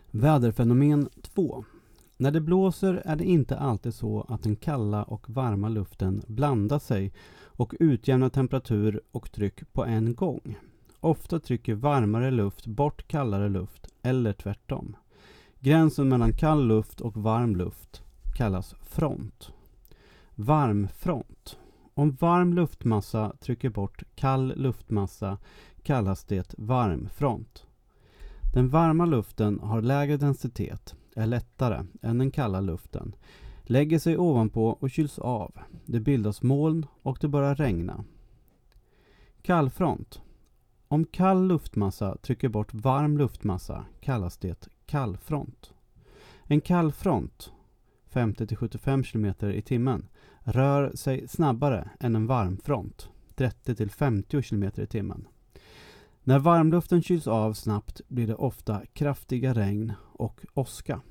Väderfenomen 2. När det blåser är det inte alltid så att den kalla och varma luften blandar sig och utjämnar temperatur och tryck på en gång. Ofta trycker varmare luft bort kallare luft eller tvärtom. Gränsen mellan kall luft och varm luft kallas front. Varmfront. Om varm luftmassa trycker bort kall luftmassa kallas det varmfront. Den varma luften har lägre densitet, är lättare än den kalla luften, lägger sig ovanpå och kyls av. Det bildas moln och det börjar regna. Kallfront. Om kall luftmassa trycker bort varm luftmassa kallas det kallfront. En kallfront, 50-75 km i timmen, rör sig snabbare än en varmfront, 30-50 km i timmen. När varmluften kyls av snabbt blir det ofta kraftiga regn och åska.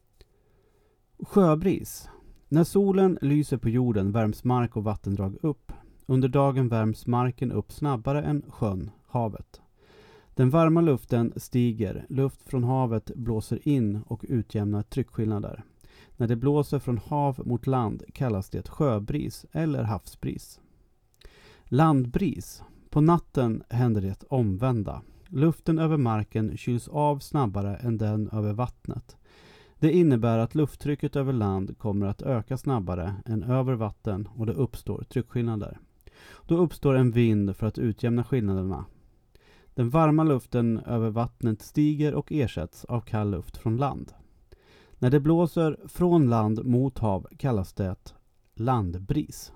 Sjöbris. När solen lyser på jorden värms mark och vattendrag upp. Under dagen värms marken upp snabbare än sjön, havet. Den varma luften stiger, luft från havet blåser in och utjämnar tryckskillnader. När det blåser från hav mot land kallas det sjöbris eller havsbris. Landbris. På natten händer det omvända. Luften över marken kyls av snabbare än den över vattnet. Det innebär att lufttrycket över land kommer att öka snabbare än över vatten och det uppstår tryckskillnader. Då uppstår en vind för att utjämna skillnaderna. Den varma luften över vattnet stiger och ersätts av kall luft från land. När det blåser från land mot hav kallas det landbris.